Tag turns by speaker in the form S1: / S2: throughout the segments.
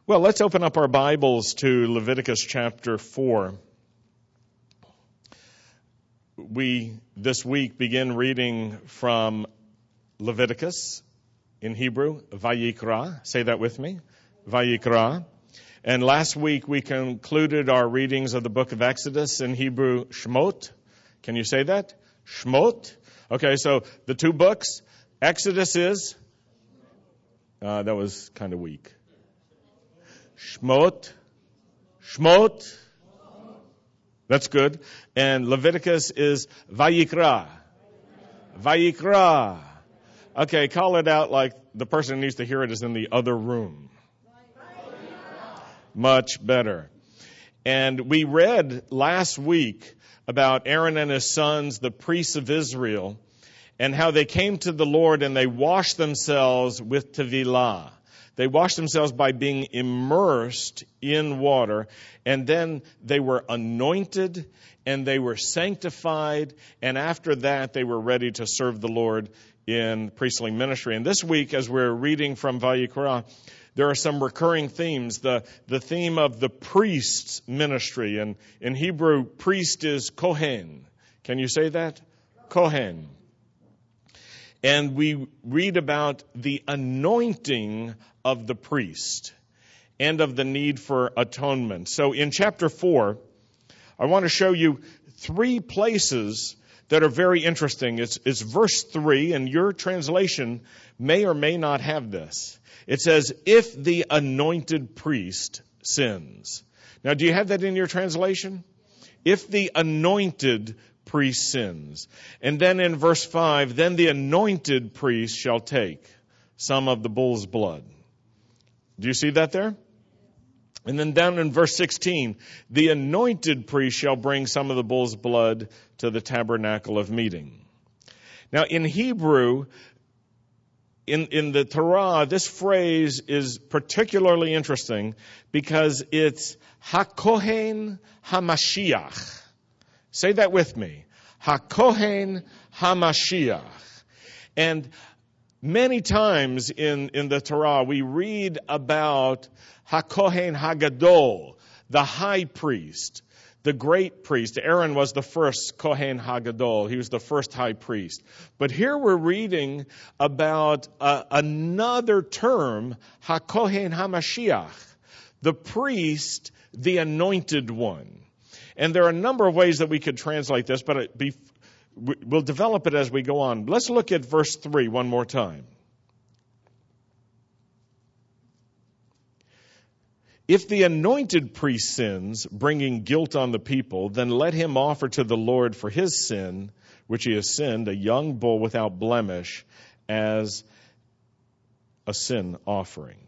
S1: Well, let's open up our Bibles to Leviticus chapter 4. We, this week, begin reading from Leviticus, in Hebrew, Vayikra. Say that with me, Vayikra. And last week we concluded our readings of the book of Exodus, in Hebrew, Shmot. Can you say that? Shmot. Okay, so the two books, Exodus is, that was kind of weak. Shmot. That's good. And Leviticus is Vayikra. Okay, call it out like the person who needs to hear it is in the other room. Much better. And we read last week about Aaron and his sons, the priests of Israel, and how they came to the Lord and they washed themselves with tevilah. They washed themselves by being immersed in water, and then they were anointed and they were sanctified, and after that they were ready to serve the Lord in priestly ministry. And this week, as we're reading from Vayikra, there are some recurring themes. The theme of the priest's ministry, and in Hebrew, priest is Kohen. Can you say that? Kohen. And we read about the anointing of the priest and of the need for atonement. So in chapter 4, I want to show you three places that are very interesting. It's verse 3, and your translation may or may not have this. It says, if the anointed priest sins. Now, do you have that in your translation? If the anointed priest sins. And then in verse 5, then the anointed priest shall take some of the bull's blood. Do you see that there? And then down in verse 16, the anointed priest shall bring some of the bull's blood to the tabernacle of meeting. Now in Hebrew, in the Torah, this phrase is particularly interesting because it's HaKohen HaMashiach. Say that with me. HaKohen HaMashiach. And many times in the Torah, we read about HaKohen HaGadol, the high priest, the great priest. Aaron was the first Kohen HaGadol. He was the first high priest. But here we're reading about another term, HaKohen HaMashiach, the priest, the anointed one. And there are a number of ways that we could translate this, but we'll develop it as we go on. Let's look at verse 3 one more time. If the anointed priest sins, bringing guilt on the people, then let him offer to the Lord for his sin, which he has sinned, a young bull without blemish as a sin offering.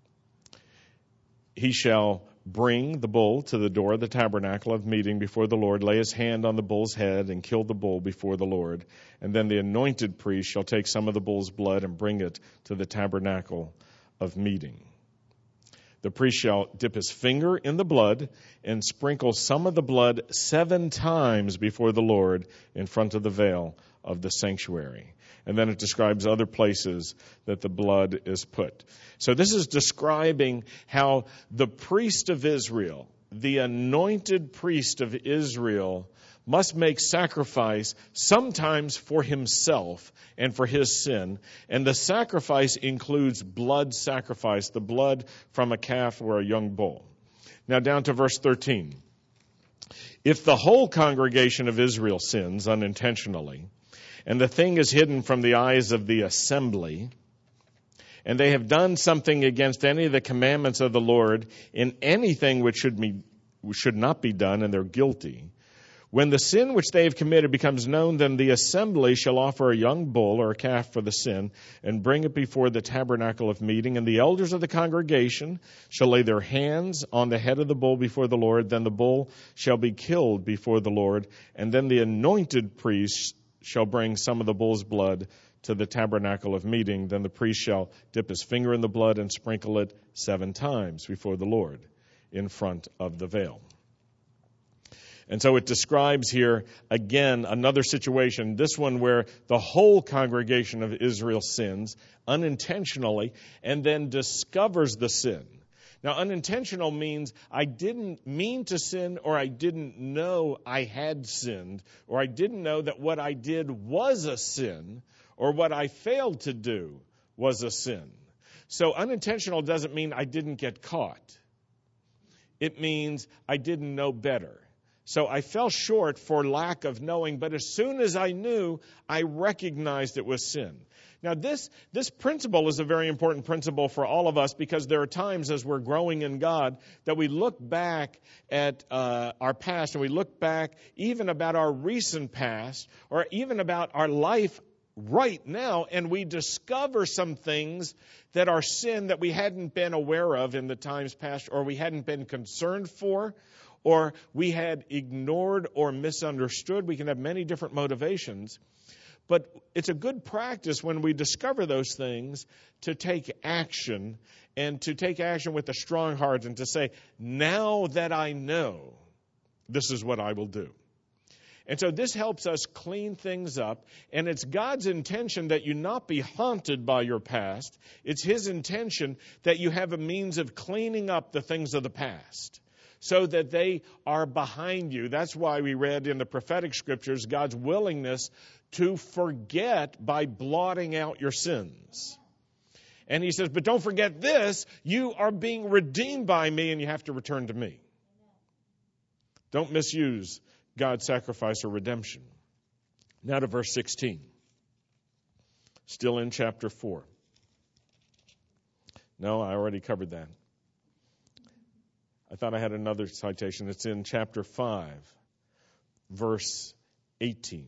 S1: He shall bring the bull to the door of the tabernacle of meeting before the Lord, lay his hand on the bull's head, and kill the bull before the Lord. And then the anointed priest shall take some of the bull's blood and bring it to the tabernacle of meeting. The priest shall dip his finger in the blood and sprinkle some of the blood 7 times before the Lord in front of the veil of the sanctuary. And then it describes other places that the blood is put. So this is describing how the priest of Israel, the anointed priest of Israel, must make sacrifice sometimes for himself and for his sin. And the sacrifice includes blood sacrifice, the blood from a calf or a young bull. Now down to verse 13. If the whole congregation of Israel sins unintentionally, and the thing is hidden from the eyes of the assembly, and they have done something against any of the commandments of the Lord in anything which should not be done, and they're guilty, when the sin which they have committed becomes known, then the assembly shall offer a young bull or a calf for the sin and bring it before the tabernacle of meeting. And the elders of the congregation shall lay their hands on the head of the bull before the Lord. Then the bull shall be killed before the Lord. And then the anointed priest shall bring some of the bull's blood to the tabernacle of meeting. Then the priest shall dip his finger in the blood and sprinkle it 7 times before the Lord in front of the veil. And so it describes here, again, another situation, this one where the whole congregation of Israel sins unintentionally and then discovers the sin. Now, unintentional means I didn't mean to sin, or I didn't know I had sinned, or I didn't know that what I did was a sin, or what I failed to do was a sin. So unintentional doesn't mean I didn't get caught. It means I didn't know better. So I fell short for lack of knowing, but as soon as I knew, I recognized it was sin. Now, this principle is a very important principle for all of us, because there are times as we're growing in God that we look back at our past, and we look back even about our recent past, or even about our life right now, and we discover some things that are sin that we hadn't been aware of in the times past, or we hadn't been concerned for, or we had ignored or misunderstood. We can have many different motivations. But it's a good practice when we discover those things to take action, and to take action with a strong heart, and to say, now that I know, this is what I will do. And so this helps us clean things up, and it's God's intention that you not be haunted by your past. It's His intention that you have a means of cleaning up the things of the past, so that they are behind you. That's why we read in the prophetic scriptures God's willingness to forget by blotting out your sins. And He says, but don't forget this, you are being redeemed by me, and you have to return to me. Don't misuse God's sacrifice or redemption. Now to verse 16. Still in chapter 4. No, I already covered that. I thought I had another citation. It's in chapter 5, verse 18.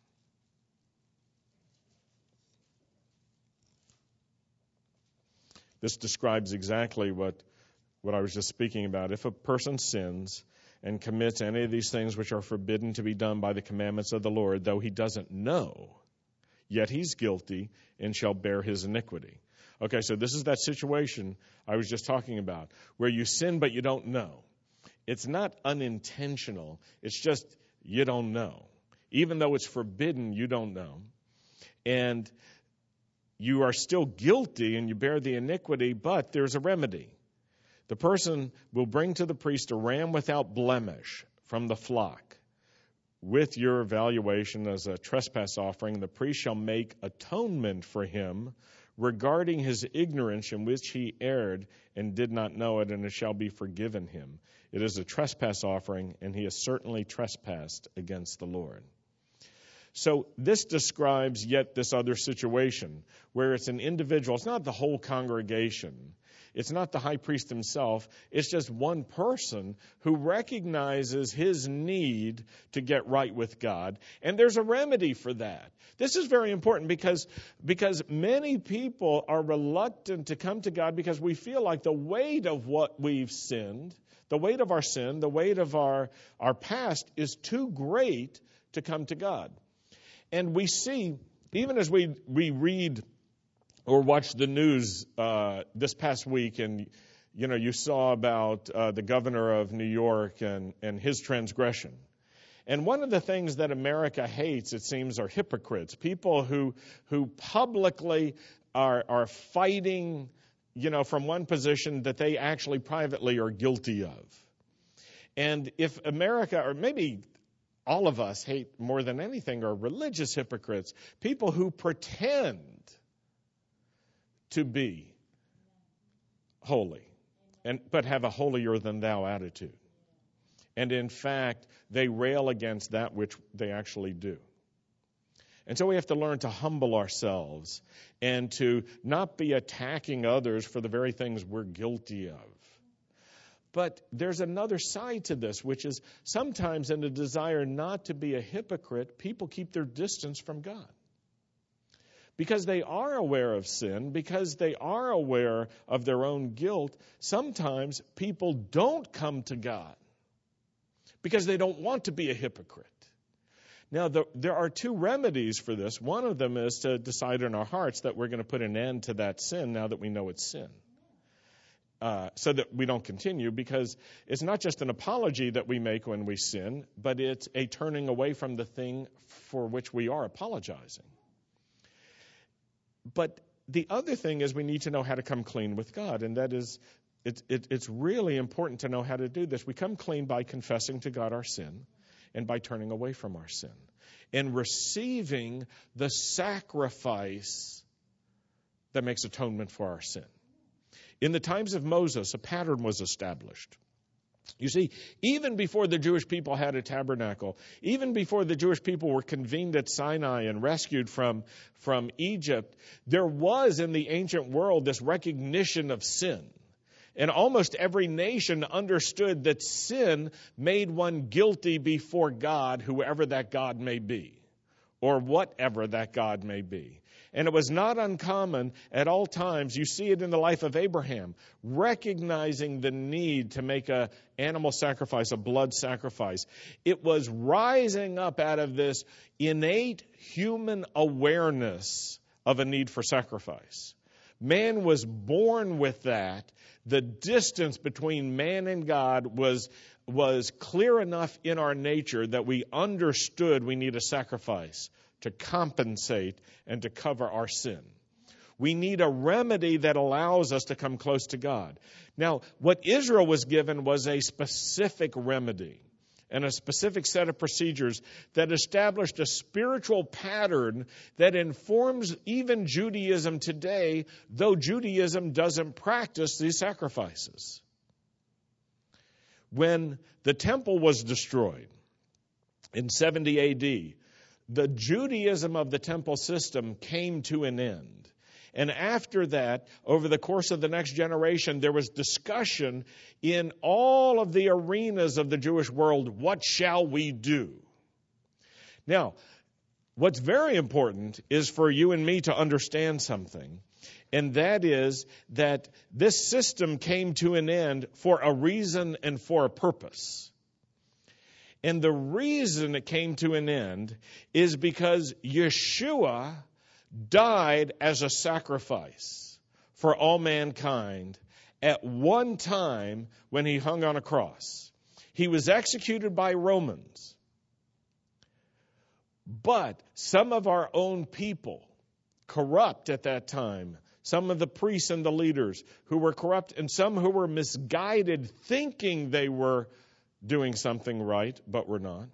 S1: This describes exactly what I was just speaking about. If a person sins and commits any of these things which are forbidden to be done by the commandments of the Lord, though he doesn't know, yet he's guilty and shall bear his iniquity. Okay, so this is that situation I was just talking about, where you sin but you don't know. It's not unintentional. It's just you don't know. Even though it's forbidden, you don't know. And you are still guilty and you bear the iniquity, but there's a remedy. The person will bring to the priest a ram without blemish from the flock. With your evaluation as a trespass offering, the priest shall make atonement for him regarding his ignorance in which he erred and did not know it, and it shall be forgiven him. It is a trespass offering, and he has certainly trespassed against the Lord. So this describes yet this other situation where it's an individual. It's not the whole congregation. It's not the high priest himself. It's just one person who recognizes his need to get right with God. And there's a remedy for that. This is very important because many people are reluctant to come to God because we feel like the weight of what we've sinned, the weight of our sin, the weight of our past is too great to come to God. And we see, even as we read or watch the news this past week, and you saw about the governor of New York and his transgression. And one of the things that America hates, it seems, are hypocrites, people who publicly are fighting, from one position that they actually privately are guilty of. And if America, or maybe all of us hate more than anything, are religious hypocrites, people who pretend to be holy, but have a holier than thou attitude. And in fact, they rail against that which they actually do. And so we have to learn to humble ourselves and to not be attacking others for the very things we're guilty of. But there's another side to this, which is sometimes in the desire not to be a hypocrite, people keep their distance from God. Because they are aware of sin, because they are aware of their own guilt, sometimes people don't come to God because they don't want to be a hypocrite. Now, there are two remedies for this. One of them is to decide in our hearts that we're going to put an end to that sin now that we know it's sin. So that we don't continue, because it's not just an apology that we make when we sin, but it's a turning away from the thing for which we are apologizing. But the other thing is we need to know how to come clean with God, and that is it's really important to know how to do this. We come clean by confessing to God our sin and by turning away from our sin and receiving the sacrifice that makes atonement for our sin. In the times of Moses, a pattern was established. You see, even before the Jewish people had a tabernacle, even before the Jewish people were convened at Sinai and rescued from Egypt, there was in the ancient world this recognition of sin. And almost every nation understood that sin made one guilty before God, whoever that God may be, or whatever that God may be. And it was not uncommon at all times. You see it in the life of Abraham, recognizing the need to make an animal sacrifice, a blood sacrifice. It was rising up out of this innate human awareness of a need for sacrifice. Man was born with that. The distance between man and God was clear enough in our nature that we understood we need a sacrifice to compensate and to cover our sin. We need a remedy that allows us to come close to God. Now, what Israel was given was a specific remedy and a specific set of procedures that established a spiritual pattern that informs even Judaism today, though Judaism doesn't practice these sacrifices. When the temple was destroyed in 70 A.D., the Judaism of the temple system came to an end. And after that, over the course of the next generation, there was discussion in all of the arenas of the Jewish world, what shall we do? Now, what's very important is for you and me to understand something, and that is that this system came to an end for a reason and for a purpose. And the reason it came to an end is because Yeshua died as a sacrifice for all mankind at one time when he hung on a cross. He was executed by Romans. But some of our own people, corrupt at that time, some of the priests and the leaders who were corrupt, and some who were misguided, thinking they were doing something right, but were not.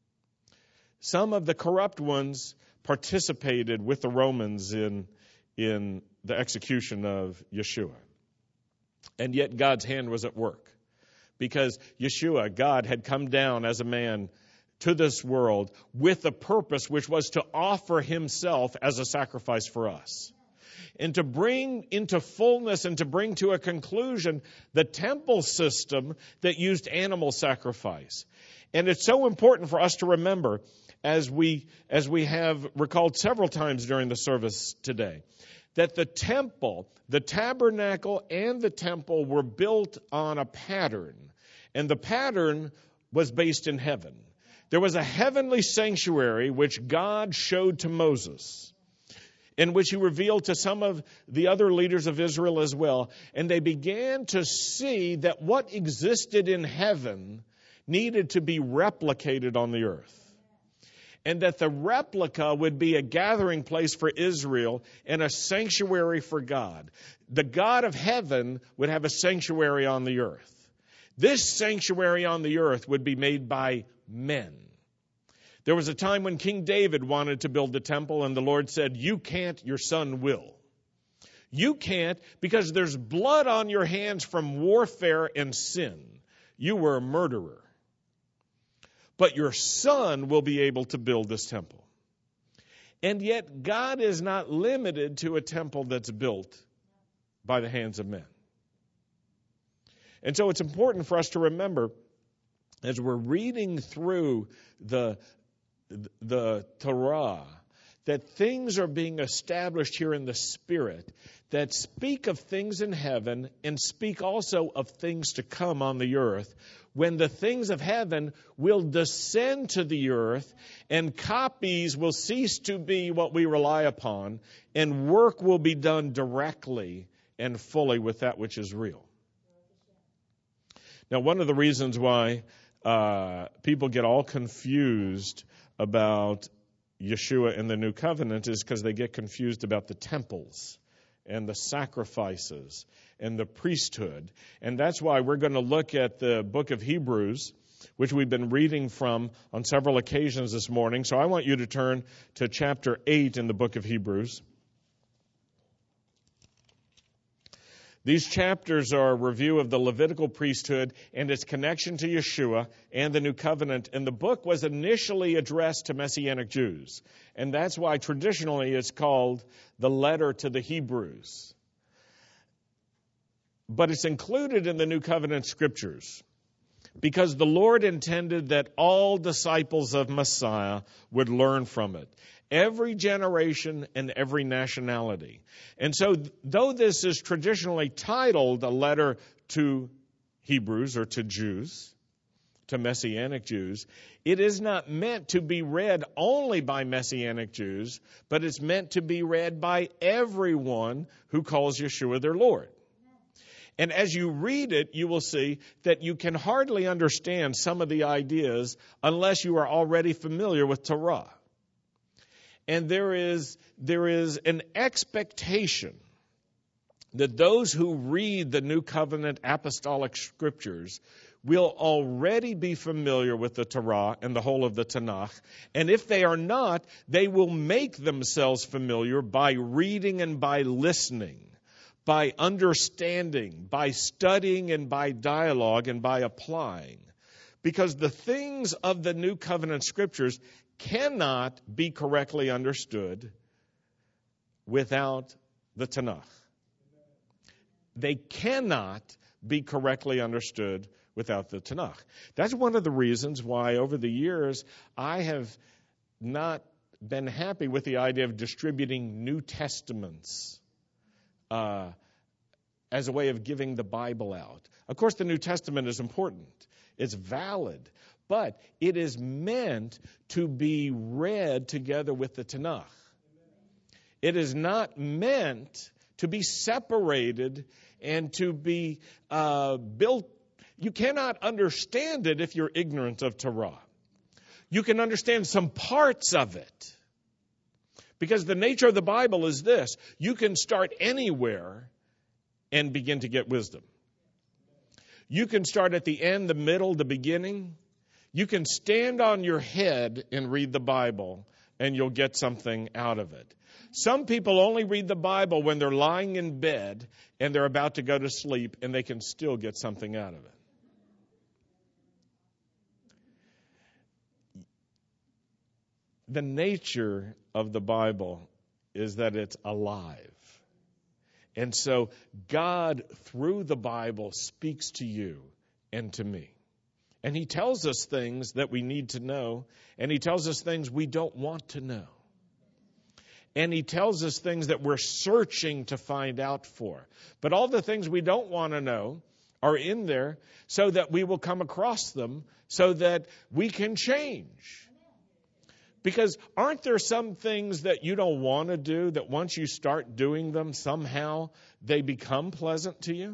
S1: Some of the corrupt ones participated with the Romans in the execution of Yeshua. And yet God's hand was at work, because Yeshua, God, had come down as a man to this world with a purpose, which was to offer himself as a sacrifice for us, and to bring into fullness and to bring to a conclusion the temple system that used animal sacrifice. And it's so important for us to remember, as we have recalled several times during the service today, that the temple, the tabernacle and the temple were built on a pattern, and the pattern was based in heaven. There was a heavenly sanctuary which God showed to Moses, in which he revealed to some of the other leaders of Israel as well. And they began to see that what existed in heaven needed to be replicated on the earth. And that the replica would be a gathering place for Israel and a sanctuary for God. The God of heaven would have a sanctuary on the earth. This sanctuary on the earth would be made by men. There was a time when King David wanted to build the temple, and the Lord said, "You can't, your son will." You can't because there's blood on your hands from warfare and sin. You were a murderer. But your son will be able to build this temple. And yet God is not limited to a temple that's built by the hands of men. And so it's important for us to remember, as we're reading through the Torah, that things are being established here in the Spirit that speak of things in heaven and speak also of things to come on the earth, when the things of heaven will descend to the earth and copies will cease to be what we rely upon, and work will be done directly and fully with that which is real. Now, one of the reasons why people get all confused about Yeshua and the New Covenant is because they get confused about the temples and the sacrifices and the priesthood. And that's why we're going to look at the book of Hebrews, which we've been reading from on several occasions this morning. So I want you to turn to chapter 8 in the book of Hebrews. These chapters are a review of the Levitical priesthood and its connection to Yeshua and the New Covenant. And the book was initially addressed to Messianic Jews. And that's why traditionally it's called the letter to the Hebrews. But it's included in the New Covenant scriptures because the Lord intended that all disciples of Messiah would learn from it. Every generation and every nationality. And so, though this is traditionally titled a letter to Hebrews or to Jews, to Messianic Jews, it is not meant to be read only by Messianic Jews, but it's meant to be read by everyone who calls Yeshua their Lord. And as you read it, you will see that you can hardly understand some of the ideas unless you are already familiar with Torah. And there is an expectation that those who read the New Covenant apostolic scriptures will already be familiar with the Torah and the whole of the Tanakh. And if they are not, they will make themselves familiar by reading and by listening, by understanding, by studying and by dialogue and by applying. Because the things of the New Covenant scriptures cannot be correctly understood without the Tanakh. They cannot be correctly understood without the Tanakh. That's one of the reasons why over the years I have not been happy with the idea of distributing New Testaments as a way of giving the Bible out. Of course, the New Testament is important. It's valid. But it is meant to be read together with the Tanakh. It is not meant to be separated and to be built. You cannot understand it if you're ignorant of Torah. You can understand some parts of it. Because the nature of the Bible is this. You can start anywhere and begin to get wisdom. You can start at the end, the middle, the beginning. You can stand on your head and read the Bible, and you'll get something out of it. Some people only read the Bible when they're lying in bed and they're about to go to sleep, and they can still get something out of it. The nature of the Bible is that it's alive. And so God, through the Bible, speaks to you and to me. And he tells us things that we need to know, and he tells us things we don't want to know. And he tells us things that we're searching to find out for. But all the things we don't want to know are in there so that we will come across them so that we can change. Because aren't there some things that you don't want to do that once you start doing them, somehow they become pleasant to you?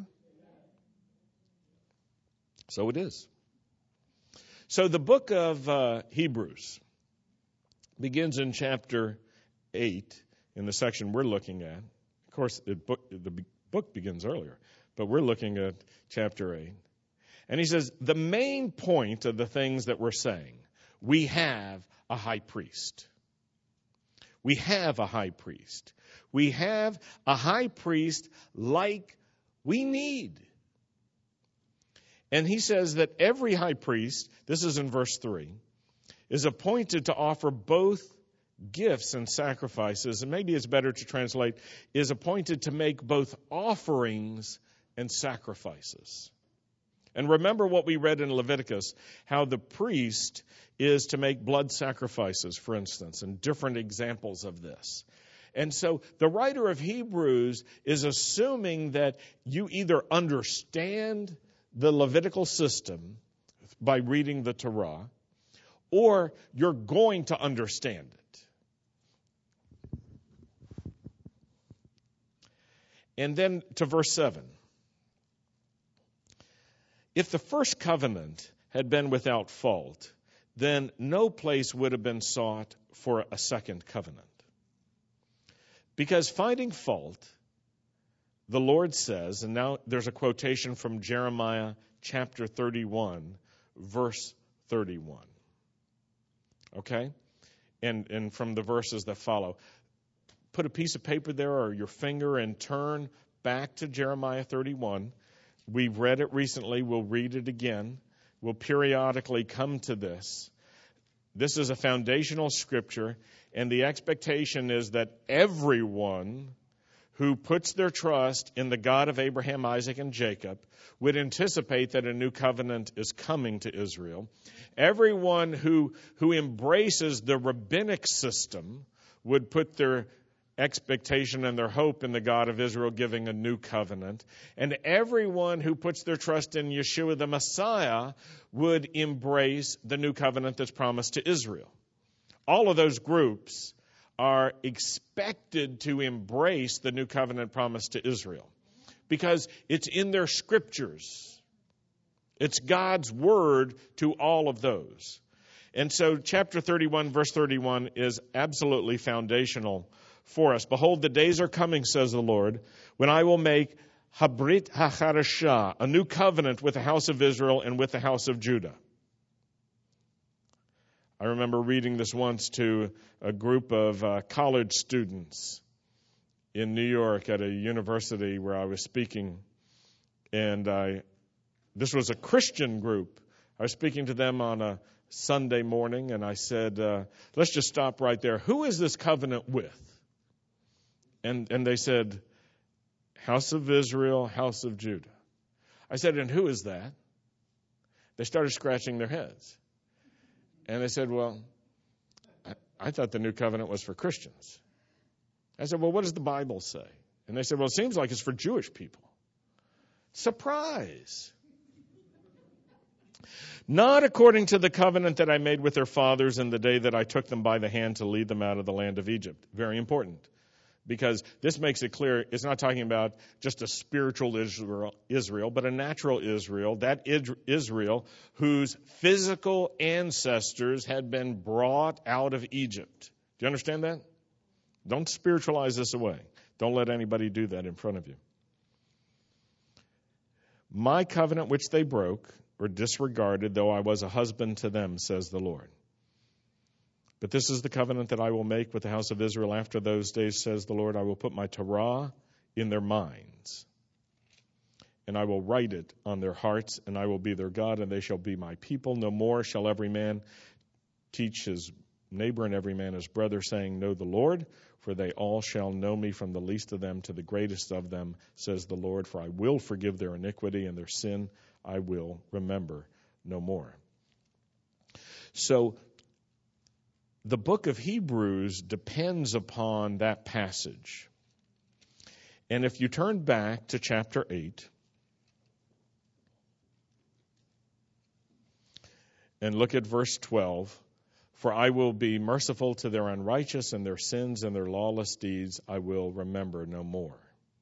S1: So it is. So the book of Hebrews begins in chapter 8 in the section we're looking at. Of course, the book begins earlier, but we're looking at chapter 8. And he says, the main point of the things that we're saying, we have a high priest. We have a high priest. We have a high priest like we need. And he says that every high priest, this is in verse 3, is appointed to offer both gifts and sacrifices. And maybe it's better to translate, is appointed to make both offerings and sacrifices. And remember what we read in Leviticus, how the priest is to make blood sacrifices, for instance, and different examples of this. And so the writer of Hebrews is assuming that you either understand the Levitical system by reading the Torah, or you're going to understand it. And then to verse 7. If the first covenant had been without fault, then no place would have been sought for a second covenant. Because finding fault the Lord says, and now there's a quotation from Jeremiah chapter 31, verse 31. Okay? And from the verses that follow. Put a piece of paper there or your finger and turn back to Jeremiah 31. We've read it recently. We'll read it again. We'll periodically come to this. This is a foundational scripture, and the expectation is that everyone who puts their trust in the God of Abraham, Isaac, and Jacob would anticipate that a new covenant is coming to Israel. Everyone who embraces the rabbinic system would put their expectation and their hope in the God of Israel giving a new covenant. And everyone who puts their trust in Yeshua the Messiah would embrace the new covenant that's promised to Israel. All of those groups are expected to embrace the new covenant promised to Israel because it's in their scriptures. It's God's word to all of those. And so chapter 31, verse 31 is absolutely foundational for us. Behold, the days are coming, says the Lord, when I will make Habrit HaCharashah, a new covenant with the house of Israel and with the house of Judah. I remember reading this once to a group of college students in New York at a university where I was speaking. And this was a Christian group. I was speaking to them on a Sunday morning, and I said, let's just stop right there. Who is this covenant with? And they said, House of Israel, House of Judah. I said, and who is that? They started scratching their heads. And they said, well, I thought the new covenant was for Christians. I said, well, what does the Bible say? And they said, well, it seems like it's for Jewish people. Surprise. Not according to the covenant that I made with their fathers in the day that I took them by the hand to lead them out of the land of Egypt. Very important. Because this makes it clear it's not talking about just a spiritual Israel, but a natural Israel, that Israel whose physical ancestors had been brought out of Egypt. Do you understand that? Don't spiritualize this away. Don't let anybody do that in front of you. My covenant which they broke or disregarded, though I was a husband to them, says the Lord. But this is the covenant that I will make with the house of Israel after those days, says the Lord. I will put my Torah in their minds, and I will write it on their hearts, and I will be their God, and they shall be my people. No more shall every man teach his neighbor and every man his brother, saying, know the Lord, for they all shall know me from the least of them to the greatest of them, says the Lord. For I will forgive their iniquity, and their sin I will remember no more. So, the book of Hebrews depends upon that passage. And if you turn back to chapter 8 and look at verse 12, for I will be merciful to their unrighteous and their sins and their lawless deeds I will remember no more.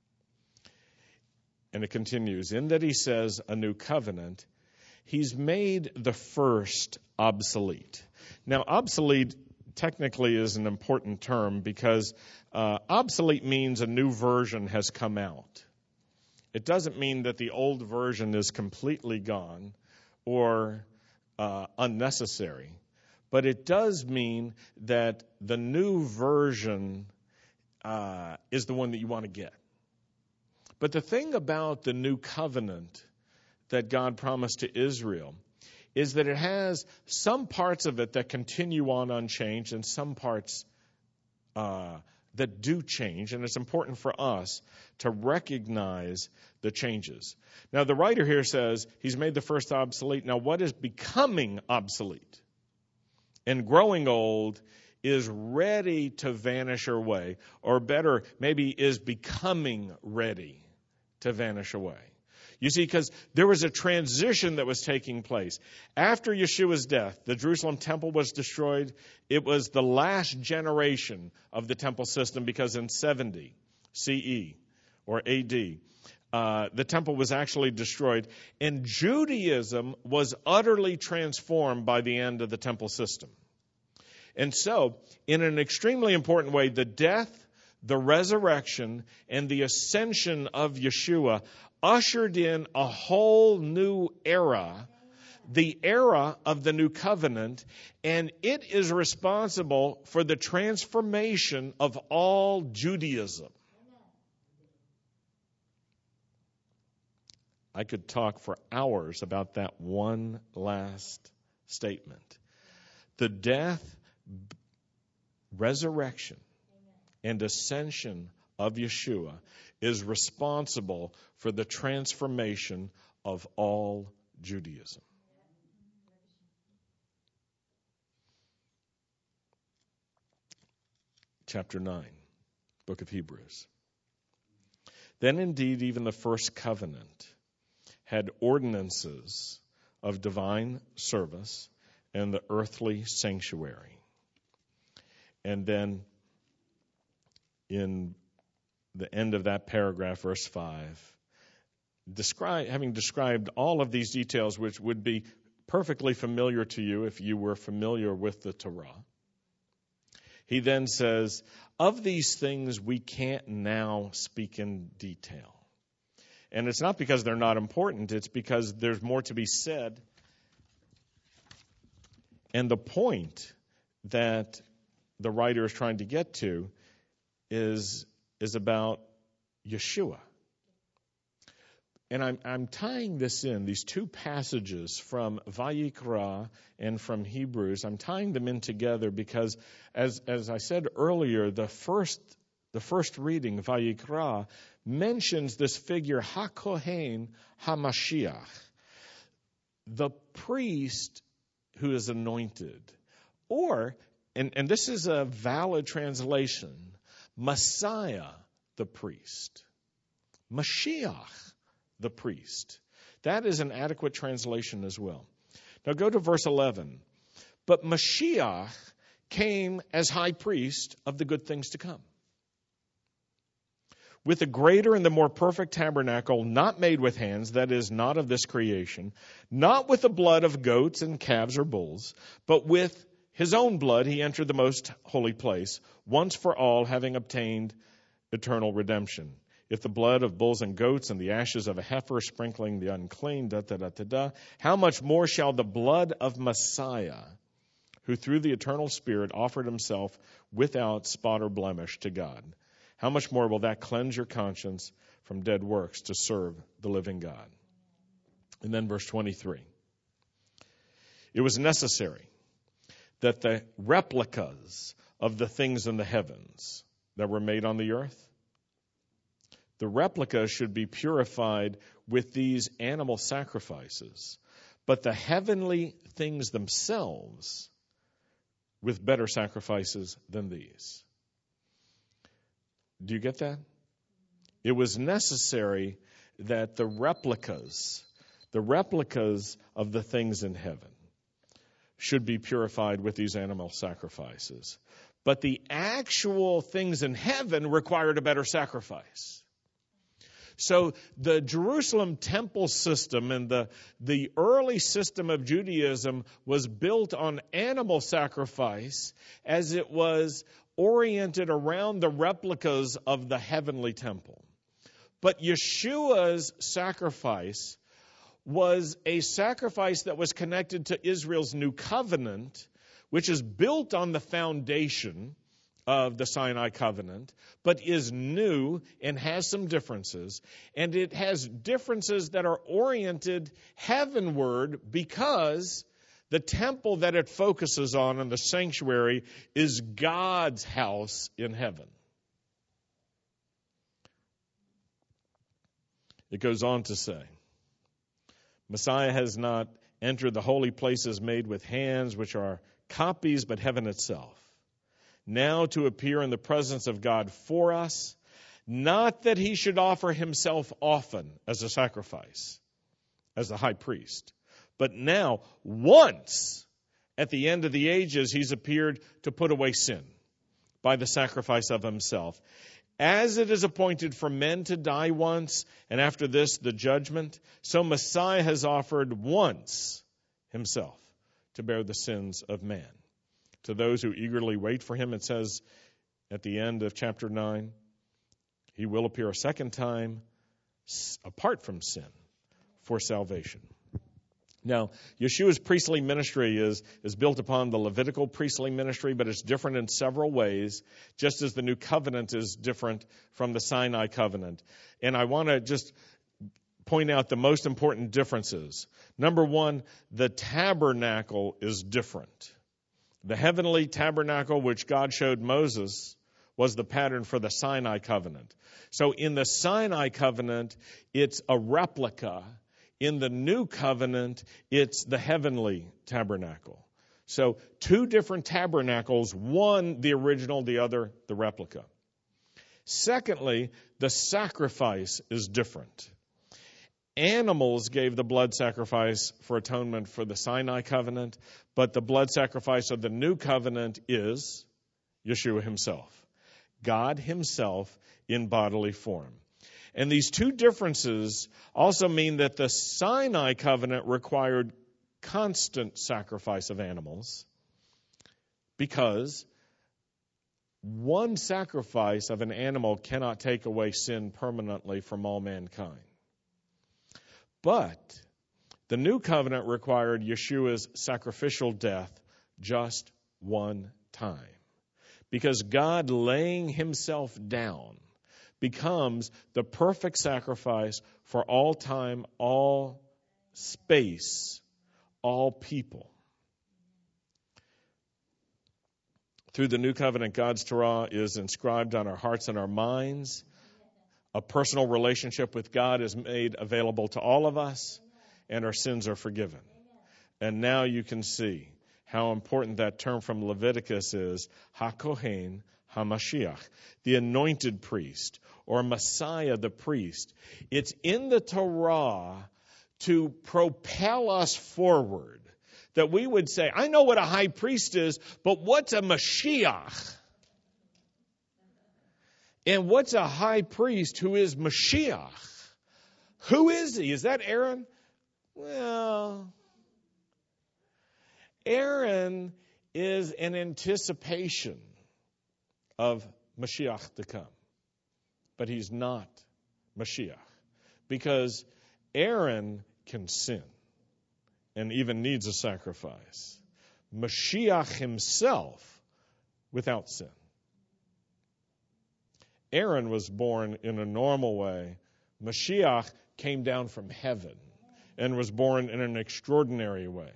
S1: And it continues, in that he says a new covenant, he's made the first obsolete. Now, obsolete technically is an important term because obsolete means a new version has come out. It doesn't mean that the old version is completely gone or unnecessary, but it does mean that the new version is the one that you want to get. But the thing about the new covenant that God promised to Israel is that it has some parts of it that continue on unchanged and some parts that do change. And it's important for us to recognize the changes. Now, the writer here says he's made the first obsolete. Now, what is becoming obsolete and growing old is ready to vanish away, or better, maybe is becoming ready to vanish away. You see, because there was a transition that was taking place. After Yeshua's death, the Jerusalem temple was destroyed. It was the last generation of the temple system because in 70 CE or AD, the temple was actually destroyed. And Judaism was utterly transformed by the end of the temple system. And so, in an extremely important way, the death, the resurrection, and the ascension of Yeshua ushered in a whole new era, the era of the new covenant, and it is responsible for the transformation of all Judaism. I could talk for hours about that one last statement. The death, resurrection, and ascension of Yeshua is responsible for the transformation of all Judaism. Chapter 9, book of Hebrews. Then indeed even the first covenant had ordinances of divine service and the earthly sanctuary. And then in the end of that paragraph, verse 5, having described all of these details, which would be perfectly familiar to you if you were familiar with the Torah, he then says, of these things we can't now speak in detail. And it's not because they're not important, it's because there's more to be said. And the point that the writer is trying to get to is about Yeshua. And I'm tying this in, these two passages from Vayikra and from Hebrews, I'm tying them in together because, as I said earlier, the first reading, Vayikra, mentions this figure, HaKohen HaMashiach, the priest who is anointed. Or, and this is a valid translation, Messiah the priest. Mashiach the priest. That is an adequate translation as well. Now go to verse 11. But Mashiach came as high priest of the good things to come, with a greater and the more perfect tabernacle, not made with hands, that is, not of this creation, not with the blood of goats and calves or bulls, but with his own blood he entered the most holy place, once for all, having obtained eternal redemption. If the blood of bulls and goats and the ashes of a heifer sprinkling the unclean, how much more shall the blood of Messiah, who through the eternal Spirit offered himself without spot or blemish to God, how much more will that cleanse your conscience from dead works to serve the living God? And then verse 23. It was necessary that the replicas of the things in the heavens that were made on the earth, the replicas should be purified with these animal sacrifices, but the heavenly things themselves with better sacrifices than these. Do you get that? It was necessary that the replicas of the things in heaven should be purified with these animal sacrifices. But the actual things in heaven required a better sacrifice. So the Jerusalem temple system and the early system of Judaism was built on animal sacrifice as it was oriented around the replicas of the heavenly temple. But Yeshua's sacrifice was a sacrifice that was connected to Israel's new covenant, which is built on the foundation of the Sinai covenant, but is new and has some differences. And it has differences that are oriented heavenward because the temple that it focuses on in the sanctuary is God's house in heaven. It goes on to say, Messiah has not entered the holy places made with hands, which are copies, but heaven itself. Now to appear in the presence of God for us, not that he should offer himself often as a sacrifice, as the high priest, but now, once at the end of the ages, he's appeared to put away sin by the sacrifice of himself. As it is appointed for men to die once, and after this the judgment, so Messiah has offered once himself to bear the sins of man. To those who eagerly wait for him, it says at the end of chapter 9. He will appear a second time apart from sin for salvation. Now, Yeshua's priestly ministry is built upon the Levitical priestly ministry, but it's different in several ways, just as the New Covenant is different from the Sinai Covenant. And I want to just point out the most important differences. Number one, the tabernacle is different. The heavenly tabernacle, which God showed Moses, was the pattern for the Sinai Covenant. So in the Sinai Covenant, it's a replica. In the New Covenant, it's the heavenly tabernacle. So two different tabernacles, one the original, the other the replica. Secondly, the sacrifice is different. Animals gave the blood sacrifice for atonement for the Sinai Covenant, but the blood sacrifice of the New Covenant is Yeshua himself, God himself in bodily form. And these two differences also mean that the Sinai Covenant required constant sacrifice of animals because one sacrifice of an animal cannot take away sin permanently from all mankind. But the New Covenant required Yeshua's sacrificial death just one time, because God laying himself down becomes the perfect sacrifice for all time, all space, all people. Through the New Covenant, God's Torah is inscribed on our hearts and our minds. A personal relationship with God is made available to all of us, and our sins are forgiven. And now you can see how important that term from Leviticus is, HaKohen HaMashiach, the anointed priest, or Messiah the priest. It's in the Torah to propel us forward, that we would say, I know what a high priest is, but what's a Mashiach? And what's a high priest who is Mashiach? Who is he? Is that Aaron? Well, Aaron is an anticipation of Mashiach to come. But he's not Mashiach, because Aaron can sin and even needs a sacrifice. Mashiach himself without sin. Aaron was born in a normal way. Mashiach came down from heaven and was born in an extraordinary way.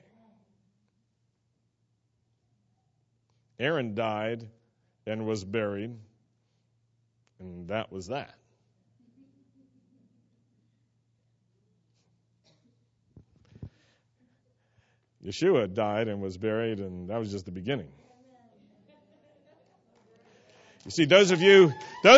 S1: Aaron died and was buried, and that was that. Yeshua died and was buried, and that was just the beginning. You see, those of you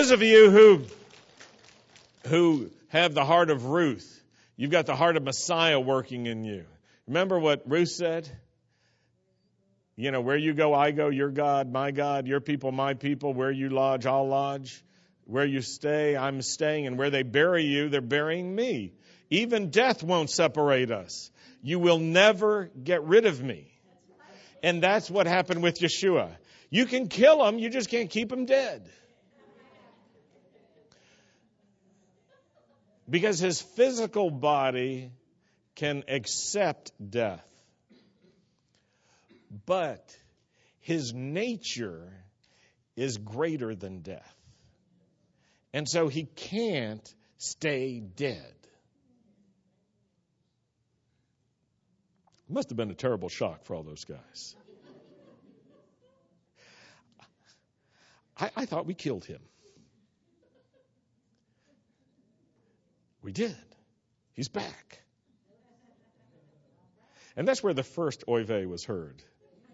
S1: who have the heart of Ruth, you've got the heart of Messiah working in you. Remember what Ruth said? You know, where you go, I go, your God, your people, my people, where you lodge, I'll lodge. Where you stay, I'm staying, and where they bury you, they're burying me. Even death won't separate us. You will never get rid of me. And that's what happened with Yeshua. You can kill him, you just can't keep him dead. Because his physical body can accept death. But his nature is greater than death. And so he can't stay dead. It must have been a terrible shock for all those guys. I thought we killed him. We did. He's back. And that's where the first oy vey was heard.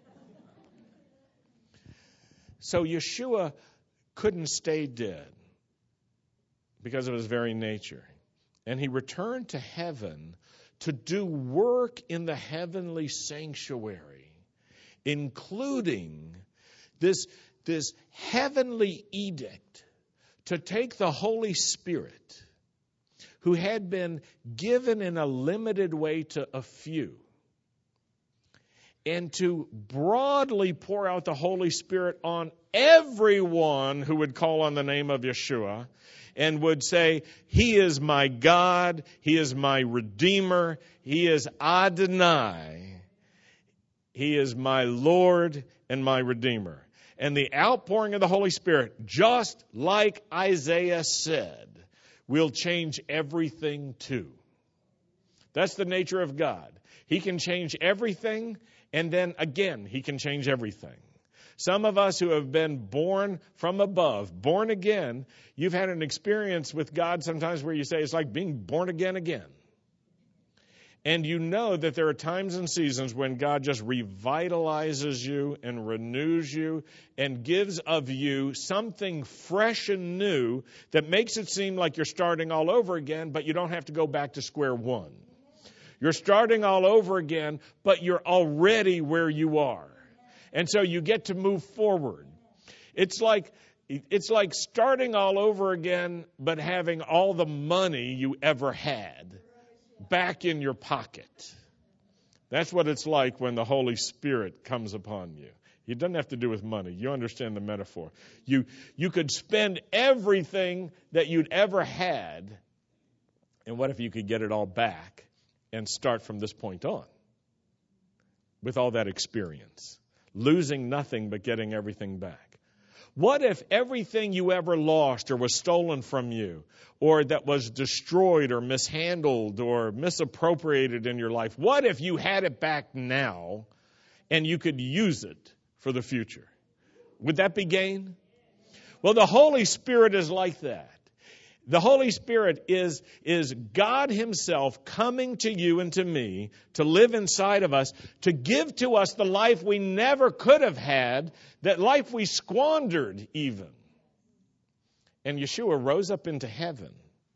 S1: So Yeshua couldn't stay dead because of his very nature. And he returned to heaven to do work in the heavenly sanctuary, including this heavenly edict to take the Holy Spirit, who had been given in a limited way to a few, and to broadly pour out the Holy Spirit on everyone who would call on the name of Yeshua and would say, He is my God, He is my Redeemer, He is Adonai, He is my Lord and my Redeemer. And the outpouring of the Holy Spirit, just like Isaiah said, will change everything too. That's the nature of God. He can change everything, and then again, He can change everything. Some of us who have been born from above, born again, you've had an experience with God sometimes where you say it's like being born again. And you know that there are times and seasons when God just revitalizes you and renews you and gives of you something fresh and new that makes it seem like you're starting all over again, but you don't have to go back to square one. You're starting all over again, but you're already where you are. And so you get to move forward. It's like starting all over again, but having all the money you ever had back in your pocket. That's what it's like when the Holy Spirit comes upon you. It doesn't have to do with money. You understand the metaphor. You could spend everything that you'd ever had, and what if you could get it all back and start from this point on with all that experience, losing nothing but getting everything back? What if everything you ever lost or was stolen from you or that was destroyed or mishandled or misappropriated in your life, what if you had it back now and you could use it for the future? Would that be gain? Well, the Holy Spirit is like that. The Holy Spirit is God Himself coming to you and to me to live inside of us, to give to us the life we never could have had, that life we squandered even. And Yeshua rose up into heaven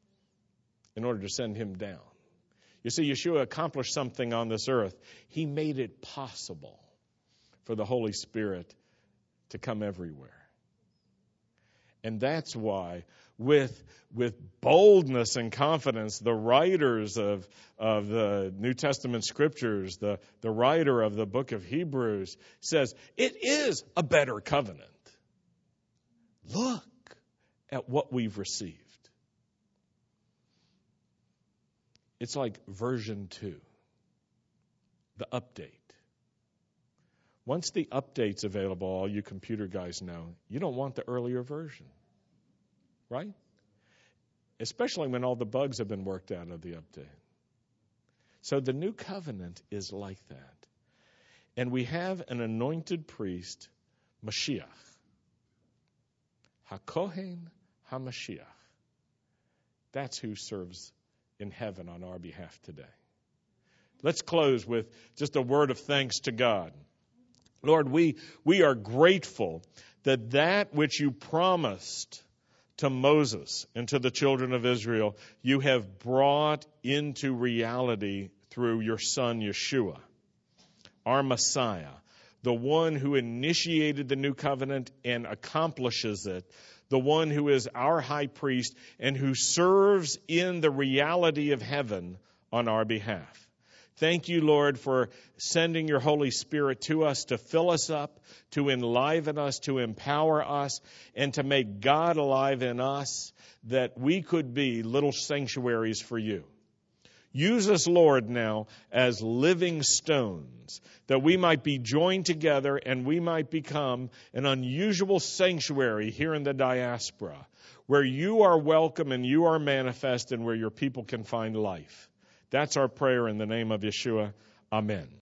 S1: in order to send Him down. You see, Yeshua accomplished something on this earth. He made it possible for the Holy Spirit to come everywhere. And that's why, with boldness and confidence, the writers of the New Testament Scriptures, the writer of the book of Hebrews, says, it is a better covenant. Look at what we've received. It's like version 2, the update. Once the update's available, all you computer guys know, you don't want the earlier version, right? Especially when all the bugs have been worked out of the update. So the new covenant is like that. And we have an anointed priest, Mashiach. HaKohen HaMashiach. That's who serves in heaven on our behalf today. Let's close with just a word of thanks to God. Lord, we are grateful that which you promised to Moses and to the children of Israel, you have brought into reality through your Son, Yeshua, our Messiah, the one who initiated the new covenant and accomplishes it, the one who is our high priest and who serves in the reality of heaven on our behalf. Thank you, Lord, for sending your Holy Spirit to us to fill us up, to enliven us, to empower us, and to make God alive in us, that we could be little sanctuaries for you. Use us, Lord, now as living stones, that we might be joined together and we might become an unusual sanctuary here in the diaspora, where you are welcome and you are manifest and where your people can find life. That's our prayer in the name of Yeshua. Amen.